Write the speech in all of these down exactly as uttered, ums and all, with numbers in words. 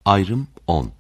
Ayrım on.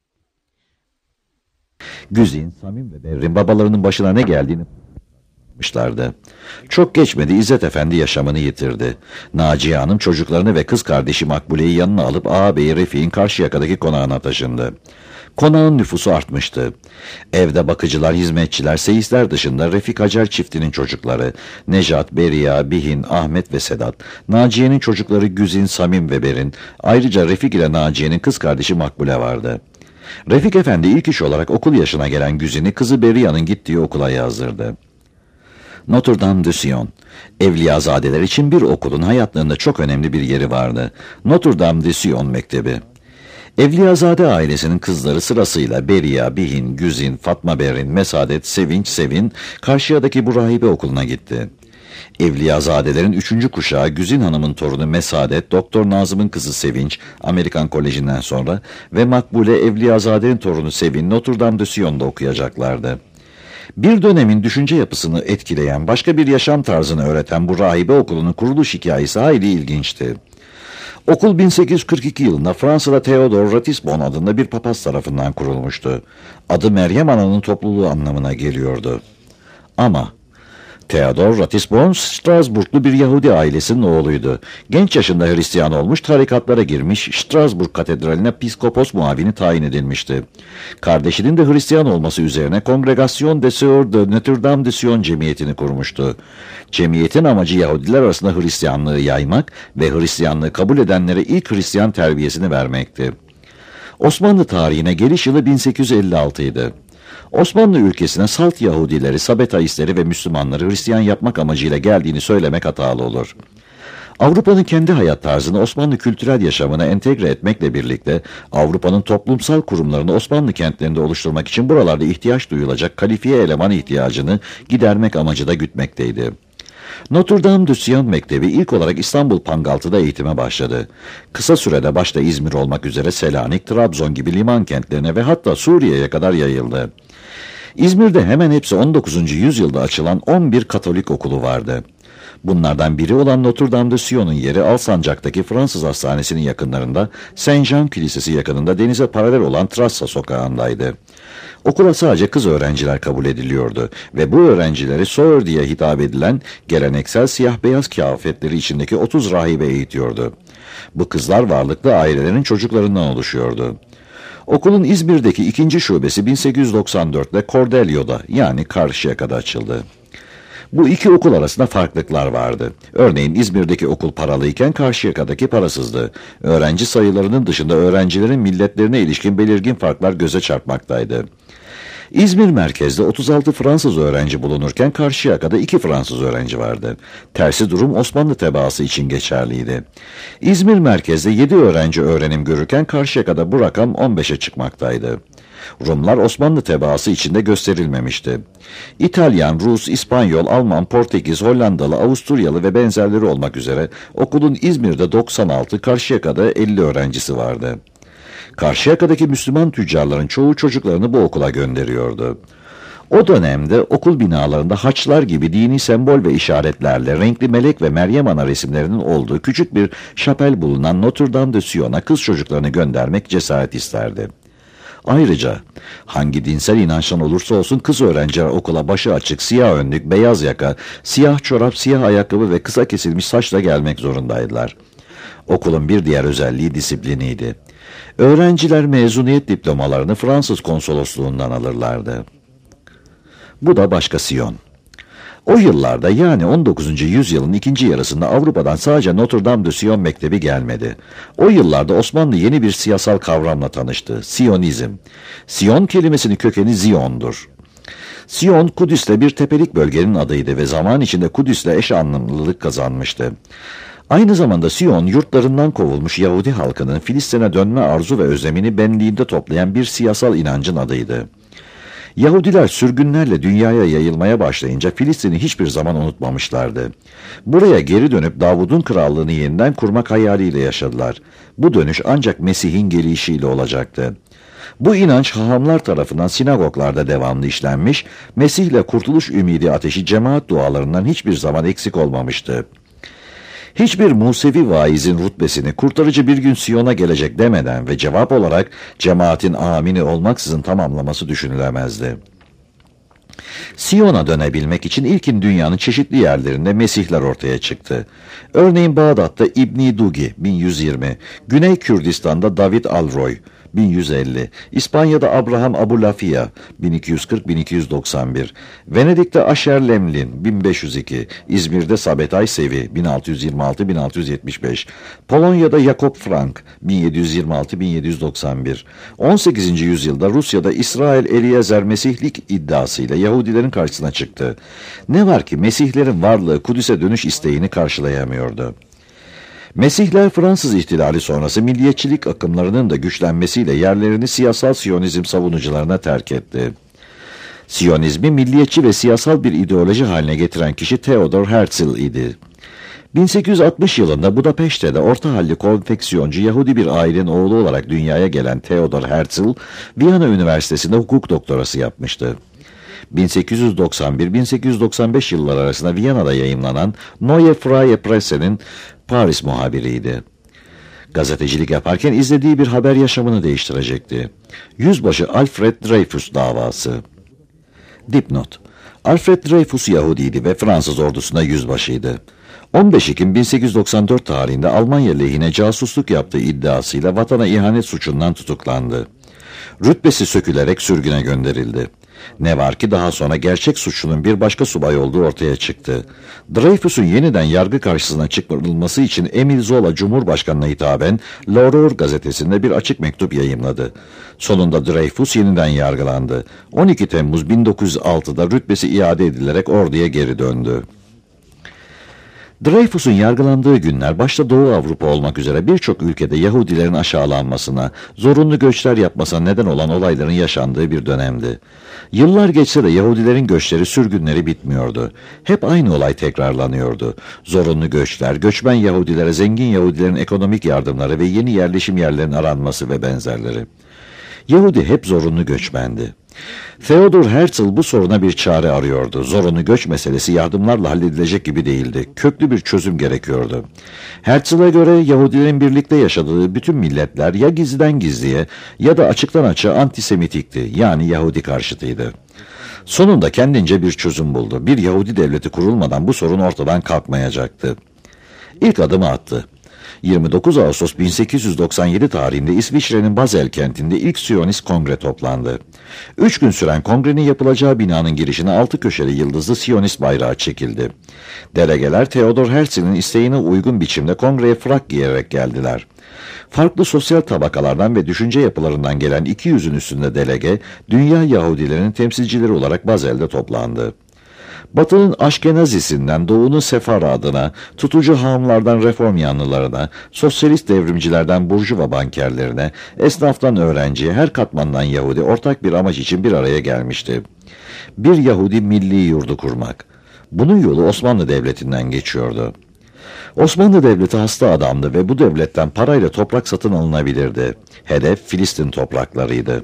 Güzin, Samim ve Berrin babalarının başına ne geldiğini yapmışlardı. Çok geçmedi İzzet Efendi yaşamını yitirdi. Naciye Hanım çocuklarını ve kız kardeşi Makbule'yi yanına alıp ağabeyi Refik'in Karşıyaka'daki konağına taşındı. Konağın nüfusu artmıştı. Evde bakıcılar, hizmetçiler, seyisler dışında Refik Hacer çiftinin çocukları, Nejat, Beriya, Bihin, Ahmet ve Sedat, Naciye'nin çocukları Güzin, Samim ve Berin, ayrıca Refik ile Naciye'nin kız kardeşi Makbule vardı. Refik Efendi ilk iş olarak okul yaşına gelen Güzin'i kızı Beriya'nın gittiği okula yazdırdı. Notre Dame de Sion, Evliyazadeler için bir okulun hayatlarında çok önemli bir yeri vardı. Notre Dame de Sion Mektebi. Evliyazade ailesinin kızları sırasıyla Beriya, Bihin, Güzin, Fatma Berin, Mesadet, Sevinç, Sevin, Karşıya'daki bu rahibe okuluna gitti. Evliyazadelerin üçüncü kuşağı Güzin Hanım'ın torunu Mesadet, Doktor Nazım'ın kızı Sevinç, Amerikan Koleji'nden sonra ve Makbule Evliyazade'nin torunu Sevin, Notre Dame de Sion'da okuyacaklardı. Bir dönemin düşünce yapısını etkileyen, başka bir yaşam tarzını öğreten bu rahibe okulunun kuruluş hikayesi hayli ilginçti. Okul bin sekiz yüz kırk iki yılında Fransa'da Theodore Ratisbonne adında bir papaz tarafından kurulmuştu. Adı Meryem Ana'nın topluluğu anlamına geliyordu. Ama Theodore Ratisbonne, Strasbourglu bir Yahudi ailesinin oğluydu. Genç yaşında Hristiyan olmuş, tarikatlara girmiş, Strasbourg Katedrali'ne piskopos muavini tayin edilmişti. Kardeşinin de Hristiyan olması üzerine Congregation des Sœurs de Notre Dame de Sion cemiyetini kurmuştu. Cemiyetin amacı Yahudiler arasında Hristiyanlığı yaymak ve Hristiyanlığı kabul edenlere ilk Hristiyan terbiyesini vermekti. Osmanlı tarihine geliş yılı bin sekiz yüz elli altı idi. Osmanlı ülkesine salt Yahudileri, Sabetaistleri ve Müslümanları Hristiyan yapmak amacıyla geldiğini söylemek hatalı olur. Avrupa'nın kendi hayat tarzını Osmanlı kültürel yaşamına entegre etmekle birlikte Avrupa'nın toplumsal kurumlarını Osmanlı kentlerinde oluşturmak için buralarda ihtiyaç duyulacak kalifiye eleman ihtiyacını gidermek amacı da gütmekteydi. Notre Dame de Sion Mektebi ilk olarak İstanbul Pangaltı'da eğitime başladı. Kısa sürede başta İzmir olmak üzere Selanik, Trabzon gibi liman kentlerine ve hatta Suriye'ye kadar yayıldı. İzmir'de hemen hepsi on dokuzuncu yüzyılda açılan on bir Katolik okulu vardı. Bunlardan biri olan Notre Dame de Sion'un yeri Alsancak'taki Fransız Hastanesi'nin yakınlarında, Saint Jean Kilisesi yakınında denize paralel olan Trassa sokağındaydı. Okula sadece kız öğrenciler kabul ediliyordu ve bu öğrencileri sœur diye hitap edilen geleneksel siyah beyaz kıyafetleri içindeki otuz rahibe eğitiyordu. Bu kızlar varlıklı ailelerin çocuklarından oluşuyordu. Okulun İzmir'deki ikinci şubesi bin sekiz yüz doksan dörtte Cordelio'da yani Karşıyaka'da açıldı. Bu iki okul arasında farklılıklar vardı. Örneğin İzmir'deki okul paralıyken Karşıyaka'daki parasızdı. Öğrenci sayılarının dışında öğrencilerin milletlerine ilişkin belirgin farklar göze çarpmaktaydı. İzmir merkezde otuz altı Fransız öğrenci bulunurken Karşıyaka'da iki Fransız öğrenci vardı. Tersi durum Osmanlı tebaası için geçerliydi. İzmir merkezde yedi öğrenci öğrenim görürken Karşıyaka'da bu rakam on beşe çıkmaktaydı. Rumlar Osmanlı tebaası içinde gösterilmemişti. İtalyan, Rus, İspanyol, Alman, Portekiz, Hollandalı, Avusturyalı ve benzerleri olmak üzere okulun İzmir'de doksan altı, Karşıyaka'da elli öğrencisi vardı. Karşıyaka'daki Müslüman tüccarların çoğu çocuklarını bu okula gönderiyordu. O dönemde okul binalarında haçlar gibi dini sembol ve işaretlerle renkli melek ve Meryem Ana resimlerinin olduğu küçük bir şapel bulunan Notre Dame de Sion'a kız çocuklarını göndermek cesaret isterdi. Ayrıca hangi dinsel inançtan olursa olsun kız öğrenciler okula başı açık, siyah önlük, beyaz yaka, siyah çorap, siyah ayakkabı ve kısa kesilmiş saçla gelmek zorundaydılar. Okulun bir diğer özelliği disipliniydi. Öğrenciler mezuniyet diplomalarını Fransız konsolosluğundan alırlardı. Bu da başka Sion. O yıllarda yani on dokuzuncu yüzyılın ikinci yarısında Avrupa'dan sadece Notre Dame de Sion Mektebi gelmedi. O yıllarda Osmanlı yeni bir siyasal kavramla tanıştı. Siyonizm. Sion kelimesinin kökeni Zion'dur. Sion, Kudüs'le bir tepelik bölgenin adıydı ve zaman içinde Kudüs'le eş anlamlılık kazanmıştı. Aynı zamanda Sion, yurtlarından kovulmuş Yahudi halkının Filistin'e dönme arzu ve özlemini benliğinde toplayan bir siyasal inancın adıydı. Yahudiler sürgünlerle dünyaya yayılmaya başlayınca Filistin'i hiçbir zaman unutmamışlardı. Buraya geri dönüp Davud'un krallığını yeniden kurmak hayaliyle yaşadılar. Bu dönüş ancak Mesih'in gelişiyle olacaktı. Bu inanç hahamlar tarafından sinagoglarda devamlı işlenmiş, Mesih'le kurtuluş ümidi ateşi cemaat dualarından hiçbir zaman eksik olmamıştı. Hiçbir Musevi vaizin rutbesini kurtarıcı bir gün Siyon'a gelecek demeden ve cevap olarak cemaatin amini olmaksızın tamamlaması düşünülemezdi. Siyon'a dönebilmek için ilkin dünyanın çeşitli yerlerinde mesihler ortaya çıktı. Örneğin Bağdat'ta İbni Dugi bin yüz yirmi, Güney Kürdistan'da David Alroy bin yüz elli, İspanya'da Abraham Abulafia bin iki yüz kırk bin iki yüz doksan bir, Venedik'te Asher Lemlin bin beş yüz iki, İzmir'de Sabetay Sevi bin altı yüz yirmi altı bin altı yüz yetmiş beş, Polonya'da Jakob Frank bin yedi yüz yirmi altı bin yedi yüz doksan bir, on sekizinci yüzyılda Rusya'da İsrail Eliezer Mesihlik iddiasıyla Yahudilerin karşısına çıktı. Ne var ki Mesihlerin varlığı Kudüs'e dönüş isteğini karşılayamıyordu. Mesihler Fransız ihtilali sonrası milliyetçilik akımlarının da güçlenmesiyle yerlerini siyasal Siyonizm savunucularına terk etti. Siyonizmi milliyetçi ve siyasal bir ideoloji haline getiren kişi Theodor Herzl idi. bin sekiz yüz altmış yılında Budapeşte'de orta halli konfeksiyoncu Yahudi bir ailenin oğlu olarak dünyaya gelen Theodor Herzl, Viyana Üniversitesi'nde hukuk doktorası yapmıştı. bin sekiz yüz doksan bir bin sekiz yüz doksan beş yılları arasında Viyana'da yayımlanan Neue Freie Presse'nin Paris muhabiriydi. Gazetecilik yaparken izlediği bir haber yaşamını değiştirecekti. Yüzbaşı Alfred Dreyfus davası. Dipnot: Alfred Dreyfus Yahudiydi ve Fransız ordusunda yüzbaşıydı. on beş Ekim bin sekiz yüz doksan dört tarihinde Almanya lehine casusluk yaptığı iddiasıyla vatana ihanet suçundan tutuklandı. Rütbesi sökülerek sürgüne gönderildi. Ne var ki daha sonra gerçek suçlunun bir başka subay olduğu ortaya çıktı. Dreyfus'un yeniden yargı karşısına çıkarılması için Emil Zola Cumhurbaşkanı'na hitaben L'Aurore gazetesinde bir açık mektup yayımladı. Sonunda Dreyfus yeniden yargılandı. on iki Temmuz bin dokuz yüz altıda rütbesi iade edilerek orduya geri döndü. Dreyfus'un yargılandığı günler başta Doğu Avrupa olmak üzere birçok ülkede Yahudilerin aşağılanmasına, zorunlu göçler yapmasına neden olan olayların yaşandığı bir dönemdi. Yıllar geçse de Yahudilerin göçleri, sürgünleri bitmiyordu. Hep aynı olay tekrarlanıyordu. Zorunlu göçler, göçmen Yahudilere zengin Yahudilerin ekonomik yardımları ve yeni yerleşim yerlerinin aranması ve benzerleri. Yahudi hep zorunlu göçmendi. Theodor Herzl bu soruna bir çare arıyordu. Zorunlu göç meselesi yardımlarla halledilecek gibi değildi. Köklü bir çözüm gerekiyordu. Herzl'a göre Yahudilerin birlikte yaşadığı bütün milletler ya gizliden gizliye ya da açıktan açığa antisemitikti, yani Yahudi karşıtıydı. Sonunda kendince bir çözüm buldu. Bir Yahudi devleti kurulmadan bu sorun ortadan kalkmayacaktı. İlk adımı attı. yirmi dokuz Ağustos bin sekiz yüz doksan yedi tarihinde İsviçre'nin Basel kentinde ilk Siyonist kongre toplandı. Üç gün süren kongrenin yapılacağı binanın girişine altı köşeli yıldızlı Siyonist bayrağı çekildi. Delegeler Theodor Herzl'in isteğine uygun biçimde kongreye frak giyerek geldiler. Farklı sosyal tabakalardan ve düşünce yapılarından gelen iki yüzün üstünde delege, dünya Yahudilerinin temsilcileri olarak Basel'de toplandı. Batı'nın Aşkenazisinden Doğu'nun Sefaradına, tutucu hamlardan reform yanlılarına, sosyalist devrimcilerden burjuva bankerlerine, esnaftan öğrenciye, her katmandan Yahudi ortak bir amaç için bir araya gelmişti. Bir Yahudi milli yurdu kurmak. Bunun yolu Osmanlı Devleti'nden geçiyordu. Osmanlı Devleti hasta adamdı ve bu devletten parayla toprak satın alınabilirdi. Hedef Filistin topraklarıydı.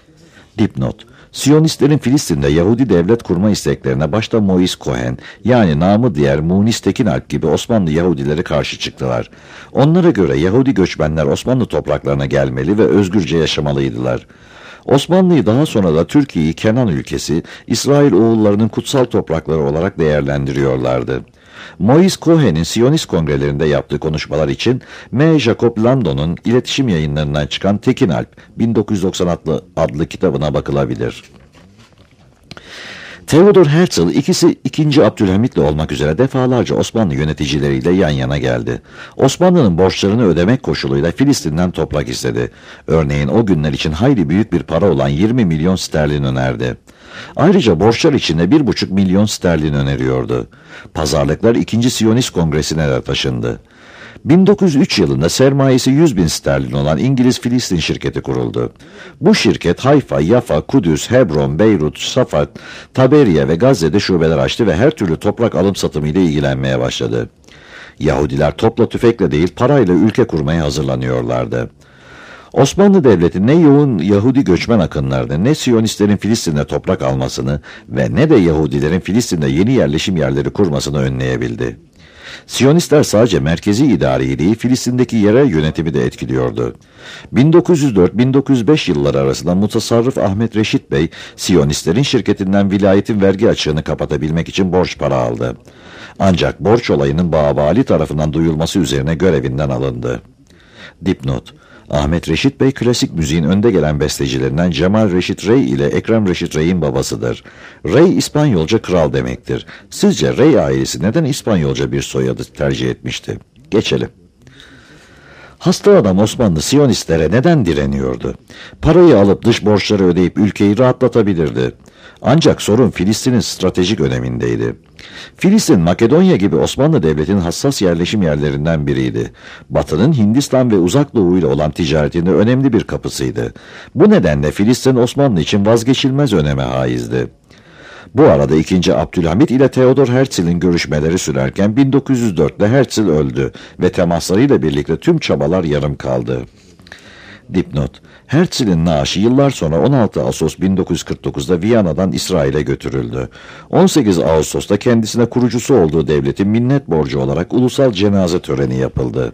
Dipnot: Siyonistlerin Filistin'de Yahudi devlet kurma isteklerine başta Moïse Cohen, yani namı diğer Munis Tekinalp gibi Osmanlı Yahudileri karşı çıktılar. Onlara göre Yahudi göçmenler Osmanlı topraklarına gelmeli ve özgürce yaşamalıydılar. Osmanlı'yı daha sonra da Türkiye'yi Kenan ülkesi, İsrail oğullarının kutsal toprakları olarak değerlendiriyorlardı. Moïse Cohen'in Siyonist kongrelerinde yaptığı konuşmalar için M. Jacob Landau'nun iletişim yayınlarından çıkan Tekinalp bin dokuz yüz doksan adlı, adlı kitabına bakılabilir. Theodor Herzl ikisi ikinci Abdülhamit'le olmak üzere defalarca Osmanlı yöneticileriyle yan yana geldi. Osmanlı'nın borçlarını ödemek koşuluyla Filistin'den toprak istedi. Örneğin o günler için hayli büyük bir para olan yirmi milyon sterlin önerdi. Ayrıca borçlar içinde bir buçuk milyon sterlin öneriyordu. Pazarlıklar ikinci Siyonist Kongresi'ne de taşındı. bin dokuz yüz üç yılında sermayesi yüz bin sterlin olan İngiliz Filistin şirketi kuruldu. Bu şirket Hayfa, Yafa, Kudüs, Hebron, Beyrut, Safat, Taberiye ve Gazze'de şubeler açtı ve her türlü toprak alım satımı ile ilgilenmeye başladı. Yahudiler topla tüfekle değil parayla ülke kurmaya hazırlanıyorlardı. Osmanlı Devleti ne yoğun Yahudi göçmen akınlarını, ne Siyonistlerin Filistin'de toprak almasını ve ne de Yahudilerin Filistin'de yeni yerleşim yerleri kurmasını önleyebildi. Siyonistler sadece merkezi idareyi değil, Filistin'deki yerel yönetimi de etkiliyordu. bin dokuz yüz dört bin dokuz yüz beş yılları arasında mutasarrıf Ahmet Reşit Bey, Siyonistlerin şirketinden vilayetin vergi açığını kapatabilmek için borç para aldı. Ancak borç olayının Babali tarafından duyulması üzerine görevinden alındı. Dipnot: Ahmet Reşit Bey, klasik müziğin önde gelen bestecilerinden Cemal Reşit Rey ile Ekrem Reşit Rey'in babasıdır. Rey, İspanyolca kral demektir. Sizce Rey ailesi neden İspanyolca bir soyadı tercih etmişti? Geçelim. Hasta adam Osmanlı Siyonistlere neden direniyordu? Parayı alıp dış borçları ödeyip ülkeyi rahatlatabilirdi. Ancak sorun Filistin'in stratejik önemindeydi. Filistin, Makedonya gibi Osmanlı Devleti'nin hassas yerleşim yerlerinden biriydi. Batı'nın Hindistan ve Uzak Doğu ile olan ticaretinde önemli bir kapısıydı. Bu nedenle Filistin, Osmanlı için vazgeçilmez öneme haizdi. Bu arada ikinci. Abdülhamit ile Theodor Herzl'in görüşmeleri sürerken bin dokuz yüz dörtte Herzl öldü ve temaslarıyla birlikte tüm çabalar yarım kaldı. Dipnot: Herzl'in naaşı yıllar sonra on altı Ağustos bin dokuz yüz kırk dokuzda Viyana'dan İsrail'e götürüldü. on sekiz Ağustos'ta kendisine kurucusu olduğu devletin minnet borcu olarak ulusal cenaze töreni yapıldı.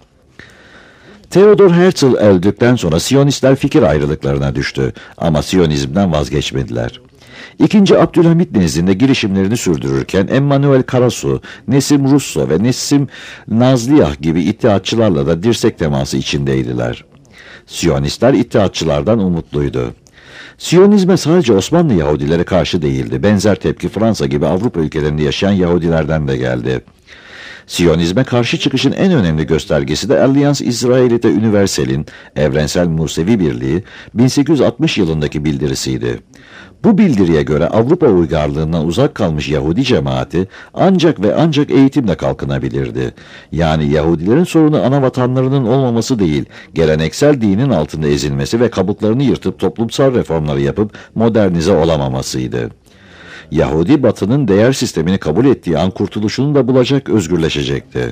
Theodor Herzl öldükten sonra Siyonistler fikir ayrılıklarına düştü ama Siyonizmden vazgeçmediler. İkinci. Abdülhamit nezdinde girişimlerini sürdürürken Emmanuel Karasu, Nesim Russo ve Nesim Nazliyah gibi ittihatçılarla da dirsek teması içindeydiler. Siyonistler ittihatçılardan umutluydu. Siyonizme sadece Osmanlı Yahudileri karşı değildi. Benzer tepki Fransa gibi Avrupa ülkelerinde yaşayan Yahudilerden de geldi. Siyonizme karşı çıkışın en önemli göstergesi de Alliance Israelite Universel'in Evrensel Musevi Birliği bin sekiz yüz altmış yılındaki bildirisiydi. Bu bildiriye göre Avrupa uygarlığından uzak kalmış Yahudi cemaati ancak ve ancak eğitimle kalkınabilirdi. Yani Yahudilerin sorunu ana vatanlarının olmaması değil, geleneksel dinin altında ezilmesi ve kabuklarını yırtıp toplumsal reformları yapıp modernize olamamasıydı. Yahudi, Batı'nın değer sistemini kabul ettiği an kurtuluşunu da bulacak, özgürleşecekti.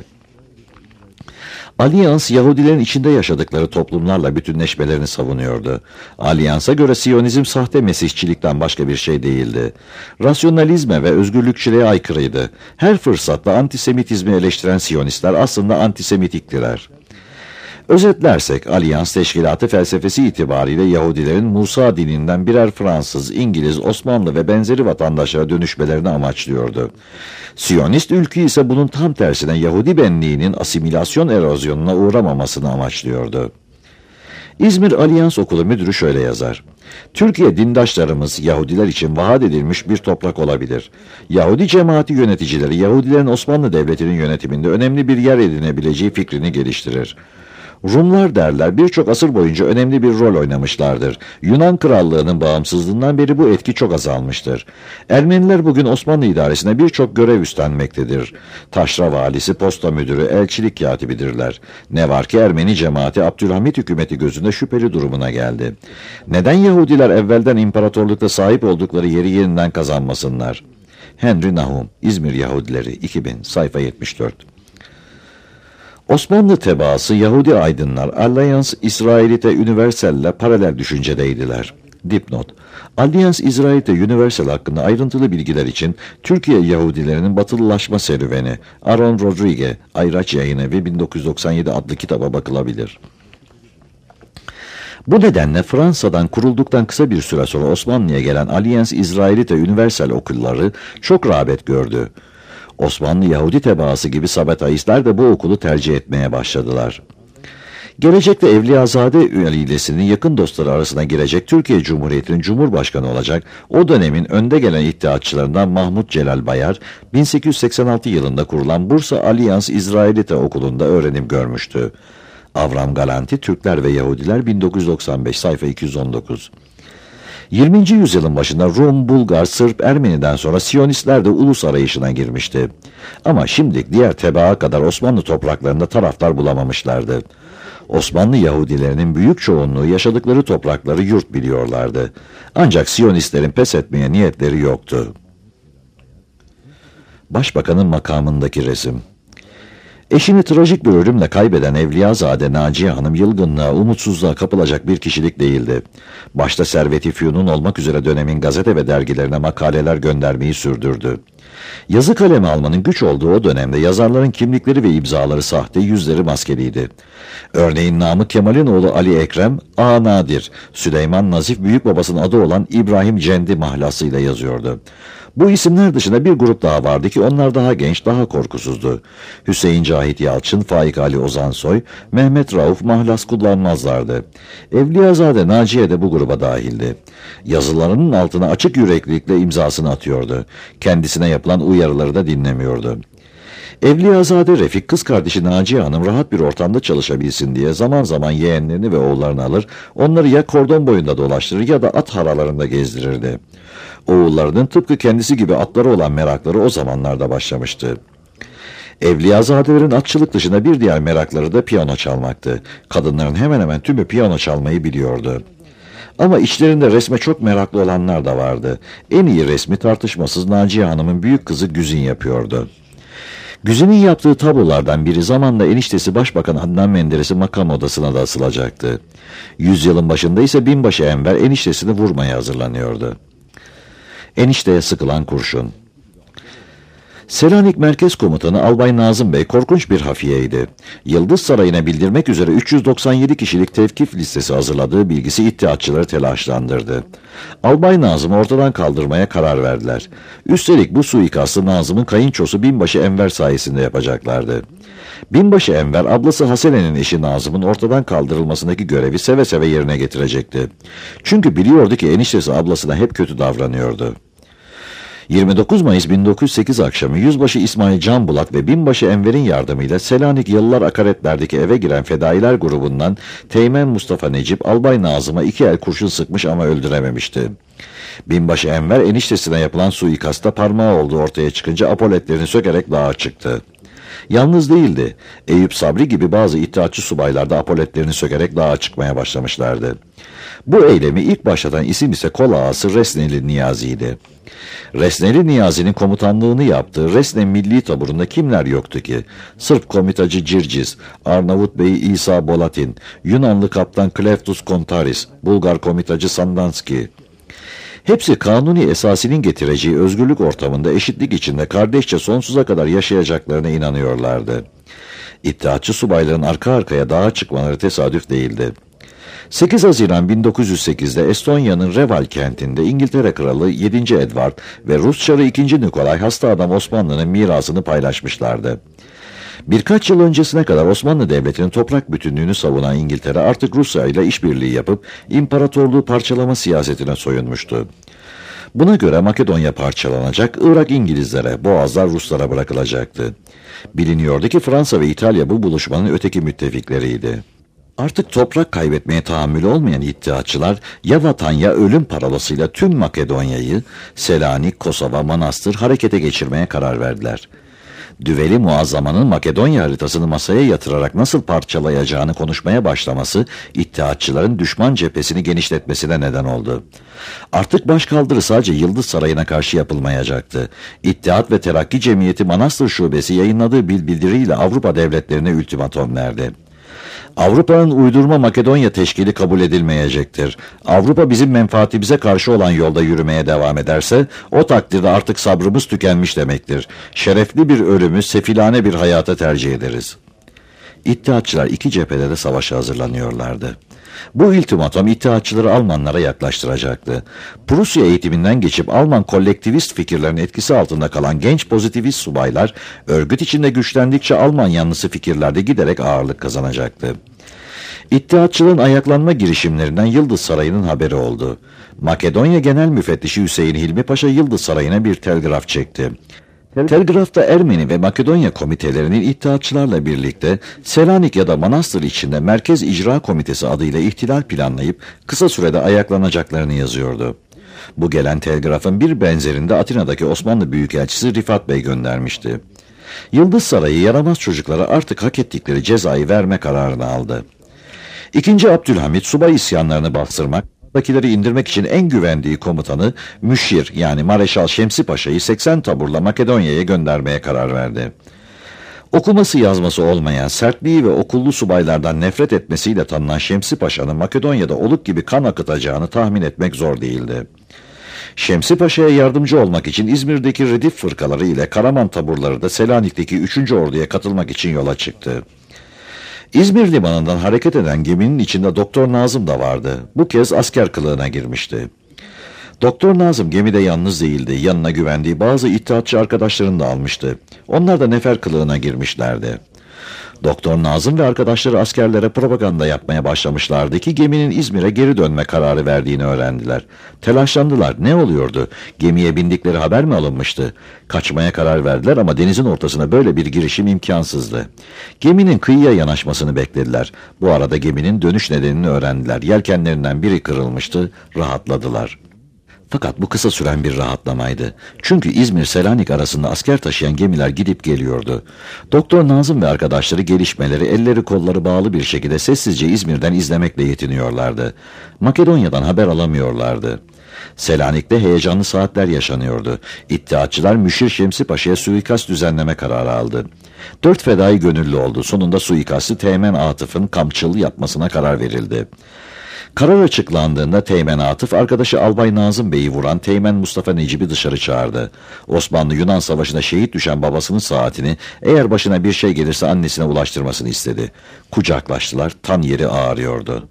Alyans, Yahudilerin içinde yaşadıkları toplumlarla bütünleşmelerini savunuyordu. Alyans'a göre Siyonizm sahte mesihçilikten başka bir şey değildi. Rasyonalizme ve özgürlükçülüğe aykırıydı. Her fırsatta antisemitizmi eleştiren Siyonistler aslında antisemitiktiler. Özetlersek, Alyans Teşkilatı felsefesi itibariyle Yahudilerin Musa dininden birer Fransız, İngiliz, Osmanlı ve benzeri vatandaşlara dönüşmelerini amaçlıyordu. Siyonist ülke ise bunun tam tersine Yahudi benliğinin asimilasyon erozyonuna uğramamasını amaçlıyordu. İzmir Alyans Okulu müdürü şöyle yazar: Türkiye dindaşlarımız Yahudiler için vaat edilmiş bir toprak olabilir. Yahudi cemaati yöneticileri Yahudilerin Osmanlı Devleti'nin yönetiminde önemli bir yer edinebileceği fikrini geliştirir. Rumlar derler birçok asır boyunca önemli bir rol oynamışlardır. Yunan Krallığı'nın bağımsızlığından beri bu etki çok azalmıştır. Ermeniler bugün Osmanlı idaresine birçok görev üstlenmektedir. Taşra valisi, posta müdürü, elçilik katibidirler. Ne var ki Ermeni cemaati Abdülhamit hükümeti gözünde şüpheli durumuna geldi. Neden Yahudiler evvelden imparatorlukta sahip oldukları yeri yeniden kazanmasınlar? Henry Nahum, İzmir Yahudileri, iki bin, sayfa yetmiş dört. Osmanlı tebaası Yahudi aydınlar Alliance Israelite Universal ile paralel düşüncedeydiler. Dipnot: Alliance Israelite Universal hakkında ayrıntılı bilgiler için Türkiye Yahudilerinin batılılaşma serüveni Aaron Rodriguez, Ayraç Yayınevi bin dokuz yüz doksan yedi adlı kitaba bakılabilir. Bu nedenle Fransa'dan kurulduktan kısa bir süre sonra Osmanlı'ya gelen Alliance Israelite Universal okulları çok rağbet gördü. Osmanlı Yahudi tebaası gibi Sabataistler de bu okulu tercih etmeye başladılar. Gelecekte Evliyazade ailesinin yakın dostları arasına girecek Türkiye Cumhuriyeti'nin Cumhurbaşkanı olacak o dönemin önde gelen ittihatçılarından Mahmut Celal Bayar, bin sekiz yüz seksen altı yılında kurulan Bursa Alliance İsrailite Okulu'nda öğrenim görmüştü. Avram Galanti, Türkler ve Yahudiler, bin dokuz yüz doksan beş, sayfa iki yüz on dokuz. yirminci yüzyılın başında Rum, Bulgar, Sırp, Ermeni'den sonra Siyonistler de ulus arayışına girmişti. Ama şimdi diğer tebaa kadar Osmanlı topraklarında taraftar bulamamışlardı. Osmanlı Yahudilerinin büyük çoğunluğu yaşadıkları toprakları yurt biliyorlardı. Ancak Siyonistlerin pes etmeye niyetleri yoktu. Başbakanın makamındaki resim. Eşini trajik bir ölümle kaybeden Evliyazade Naciye Hanım yılgınlığa, umutsuzluğa kapılacak bir kişilik değildi. Başta Servet-i Fünun olmak üzere dönemin gazete ve dergilerine makaleler göndermeyi sürdürdü. Yazı kalemi almanın güç olduğu o dönemde yazarların kimlikleri ve imzaları sahte, yüzleri maskeliydi. Örneğin Namık Kemal'in oğlu Ali Ekrem, A. Nadir, Süleyman Nazif büyükbabasının adı olan İbrahim Cendi mahlasıyla yazıyordu. Bu isimler dışında bir grup daha vardı ki onlar daha genç, daha korkusuzdu. Hüseyin Cahit Yalçın, Faik Ali Ozansoy, Mehmet Rauf mahlas kullanmazlardı. Evliyazade Naciye de bu gruba dahildi. Yazılarının altına açık yüreklilikle imzasını atıyordu. Kendisine yapılan uyarıları da dinlemiyordu. Evliyazade Refik, kız kardeşi Naciye Hanım rahat bir ortamda çalışabilsin diye zaman zaman yeğenlerini ve oğullarını alır, onları ya kordon boyunda dolaştırır ya da at haralarında gezdirirdi. Oğullarının tıpkı kendisi gibi atları olan merakları o zamanlarda başlamıştı. Evliyazadelerin atçılık dışında bir diğer merakları da piyano çalmaktı. Kadınların hemen hemen tümü piyano çalmayı biliyordu. Ama içlerinde resme çok meraklı olanlar da vardı. En iyi resmi tartışmasız Naciye Hanım'ın büyük kızı Güzin yapıyordu. Güzin'in yaptığı tablolardan biri zamanla eniştesi Başbakan Adnan Menderes'in makam odasına da asılacaktı. Yüzyılın başında ise binbaşı Enver eniştesini vurmaya hazırlanıyordu. Enişteye sıkılan kurşun. Selanik Merkez Komutanı Albay Nazım Bey korkunç bir hafiyeydi. Yıldız Sarayı'na bildirmek üzere üç yüz doksan yedi kişilik tevkif listesi hazırladığı bilgisi iddiatçıları telaşlandırdı. Albay Nazım'ı ortadan kaldırmaya karar verdiler. Üstelik bu suikastı Nazım'ın kayınçosu Binbaşı Enver sayesinde yapacaklardı. Binbaşı Enver, ablası Hasene'nin eşi Nazım'ın ortadan kaldırılmasındaki görevi seve seve yerine getirecekti. Çünkü biliyordu ki eniştesi ablasına hep kötü davranıyordu. yirmi dokuz Mayıs bin dokuz yüz sekiz akşamı Yüzbaşı İsmail Can Bulat ve Binbaşı Enver'in yardımıyla Selanik Yalılar Akaretler'deki eve giren fedailer grubundan Teğmen Mustafa Necip, Albay Nazım'a iki el kurşun sıkmış ama öldürememişti. Binbaşı Enver eniştesine yapılan suikasta parmağı olduğu ortaya çıkınca apoletlerini sökerek dağa çıktı. Yalnız değildi. Eyüp Sabri gibi bazı iddiatçı subaylar da apoletlerini sökerek dağa çıkmaya başlamışlardı. Bu eylemi ilk başlatan isim ise kol ağası Resneli Niyazi'ydi. Resneli Niyazi'nin komutanlığını yaptığı Resne Milli Taburu'nda kimler yoktu ki? Sırp komitacı Circiz, Arnavut Bey İsa Bolatin, Yunanlı kaptan Kleftus Kontaris, Bulgar komitacı Sandanski. Hepsi kanuni esasinin getireceği özgürlük ortamında eşitlik içinde kardeşçe sonsuza kadar yaşayacaklarına inanıyorlardı. İttihatçı subayların arka arkaya dağa çıkmaları tesadüf değildi. sekiz Haziran bin dokuz yüz sekiz'de Estonya'nın Reval kentinde İngiltere Kralı yedinci Edward ve Rus Çarı ikinci Nikolay hasta adam Osmanlı'nın mirasını paylaşmışlardı. Birkaç yıl öncesine kadar Osmanlı Devleti'nin toprak bütünlüğünü savunan İngiltere artık Rusya ile işbirliği yapıp imparatorluğu parçalama siyasetine soyunmuştu. Buna göre Makedonya parçalanacak, Irak İngilizlere, Boğazlar Ruslara bırakılacaktı. Biliniyordu ki Fransa ve İtalya bu buluşmanın öteki müttefikleriydi. Artık toprak kaybetmeye tahammülü olmayan iddiatçılar ya vatan ya ölüm parolasıyla tüm Makedonya'yı, Selanik, Kosova, Manastır harekete geçirmeye karar verdiler. Düveli Muazzama'nın Makedonya haritasını masaya yatırarak nasıl parçalayacağını konuşmaya başlaması iddiatçıların düşman cephesini genişletmesine neden oldu. Artık başkaldırı sadece Yıldız Sarayı'na karşı yapılmayacaktı. İttihat ve Terakki Cemiyeti Manastır Şubesi yayınladığı bir bildiriyle Avrupa devletlerine ultimatom verdi. Avrupa'nın uydurma Makedonya teşkili kabul edilmeyecektir. Avrupa bizim menfaatimize karşı olan yolda yürümeye devam ederse o takdirde artık sabrımız tükenmiş demektir. Şerefli bir ölümü sefilane bir hayata tercih ederiz. İttihatçılar iki cephede de savaşa hazırlanıyorlardı. Bu ultimatom İttihatçıları Almanlara yaklaştıracaktı. Prusya eğitiminden geçip Alman kolektivist fikirlerin etkisi altında kalan genç pozitivist subaylar, örgüt içinde güçlendikçe Alman yanlısı fikirlerde giderek ağırlık kazanacaktı. İttihatçılığın ayaklanma girişimlerinden Yıldız Sarayı'nın haberi oldu. Makedonya Genel Müfettişi Hüseyin Hilmi Paşa Yıldız Sarayı'na bir telgraf çekti. Telgrafta Ermeni ve Makedonya komitelerinin İttihatçılarla birlikte Selanik ya da Manastır içinde Merkez İcra Komitesi adıyla ihtilal planlayıp kısa sürede ayaklanacaklarını yazıyordu. Bu gelen telgrafın bir benzerinde Atina'daki Osmanlı Büyükelçisi Rifat Bey göndermişti. Yıldız Sarayı yaramaz çocuklara artık hak ettikleri cezayı verme kararını aldı. İkinci Abdülhamit subay isyanlarını bastırmak, Dakileri indirmek için en güvendiği komutanı Müşir yani Mareşal Şemsi Paşa'yı seksen taburla Makedonya'ya göndermeye karar verdi. Okuması yazması olmayan, sertliği ve okullu subaylardan nefret etmesiyle tanınan Şemsi Paşa'nın Makedonya'da oluk gibi kan akıtacağını tahmin etmek zor değildi. Şemsi Paşa'ya yardımcı olmak için İzmir'deki Redif fırkaları ile Karaman taburları da Selanik'teki üçüncü orduya katılmak için yola çıktı. İzmir limanından hareket eden geminin içinde Doktor Nazım da vardı. Bu kez asker kılığına girmişti. Doktor Nazım gemide yalnız değildi. Yanına güvendiği bazı ittihatçı arkadaşlarını da almıştı. Onlar da nefer kılığına girmişlerdi. Doktor Nazım ve arkadaşları askerlere propaganda yapmaya başlamışlardı ki geminin İzmir'e geri dönme kararı verdiğini öğrendiler. Telaşlandılar. Ne oluyordu? Gemiye bindikleri haber mi alınmıştı? Kaçmaya karar verdiler ama denizin ortasına böyle bir girişim imkansızdı. Geminin kıyıya yanaşmasını beklediler. Bu arada geminin dönüş nedenini öğrendiler. Yelkenlerinden biri kırılmıştı. Rahatladılar. Fakat bu kısa süren bir rahatlamaydı. Çünkü İzmir-Selanik arasında asker taşıyan gemiler gidip geliyordu. Doktor Nazım ve arkadaşları gelişmeleri elleri kolları bağlı bir şekilde sessizce İzmir'den izlemekle yetiniyorlardı. Makedonya'dan haber alamıyorlardı. Selanik'te heyecanlı saatler yaşanıyordu. İttihatçılar Müşir Şemsi Paşa'ya suikast düzenleme kararı aldı. Dört fedai gönüllü oldu. Sonunda suikastı Teğmen Atıf'ın Kamçıl yapmasına karar verildi. Karar açıklandığında Teğmen Atıf, arkadaşı Albay Nazım Bey'i vuran Teğmen Mustafa Necip'i dışarı çağırdı. Osmanlı-Yunan Savaşı'nda şehit düşen babasının saatini, eğer başına bir şey gelirse annesine ulaştırmasını istedi. Kucaklaştılar, tan yeri ağrıyordu.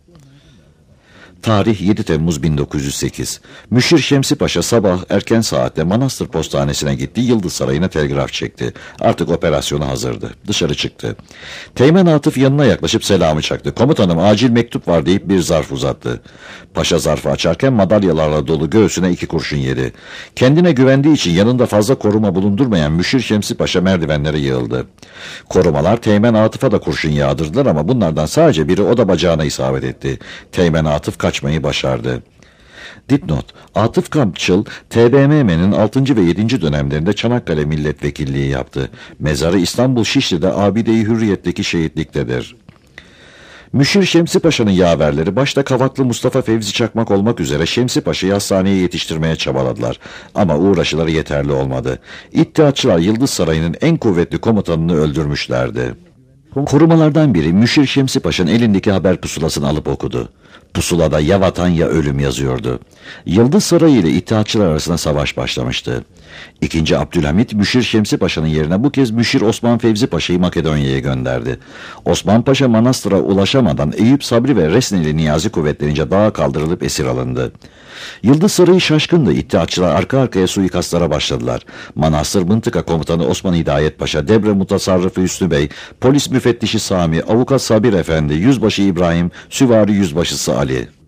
Tarih yedi Temmuz bin dokuz yüz sekiz. Müşir Şemsi Paşa sabah erken saatte Manastır Postanesi'ne gitti, Yıldız Sarayı'na telgraf çekti. Artık operasyonu hazırdı. Dışarı çıktı. Teğmen Atıf yanına yaklaşıp selamı çaktı. "Komutanım, acil mektup var" deyip bir zarf uzattı. Paşa zarfı açarken madalyalarla dolu göğsüne iki kurşun yedi. Kendine güvendiği için yanında fazla koruma bulundurmayan Müşir Şemsi Paşa merdivenlere yığıldı. Korumalar Teğmen Atıf'a da kurşun yağdırdılar ama bunlardan sadece biri o da bacağına isabet etti. Teğmen Atıf kaçmayı başardı. Dipnot: Atıf Kamçıl, T B M M'nin altıncı ve yedinci dönemlerinde Çanakkale milletvekilliği yaptı. Mezarı İstanbul Şişli'de Abide-i Hürriyet'teki şehitliktedir. Müşir Şemsi Paşa'nın yaverleri başta Kavaklı Mustafa Fevzi Çakmak olmak üzere Şemsi Paşa'yı hastaneye yetiştirmeye çabaladılar. Ama uğraşıları yeterli olmadı. İttihatçılar Yıldız Sarayı'nın en kuvvetli komutanını öldürmüşlerdi. Korumalardan biri Müşir Şemsi Paşa'nın elindeki haber pusulasını alıp okudu. Pusulada ya vatan ya ölüm yazıyordu. Yıldız Sarayı ile İttihatçılar arasında savaş başlamıştı. İkinci Abdülhamit, Müşir Şemsi Paşa'nın yerine bu kez Müşir Osman Fevzi Paşa'yı Makedonya'ya gönderdi. Osman Paşa Manastır'a ulaşamadan Eyüp Sabri ve Resneli Niyazi kuvvetlerince dağa kaldırılıp esir alındı. Yıldız Sarayı şaşkındı. İttihatçılar arka arkaya suikastlara başladılar. Manastır Mıntıka Komutanı Osman Hidayet Paşa, Debre Mutasarrıfı Hüsnü Bey, Polis Müfettişi Sami, Avukat Sabir Efendi, Yüzbaşı İbrahim, Süvari Yüzbaşısı Ali.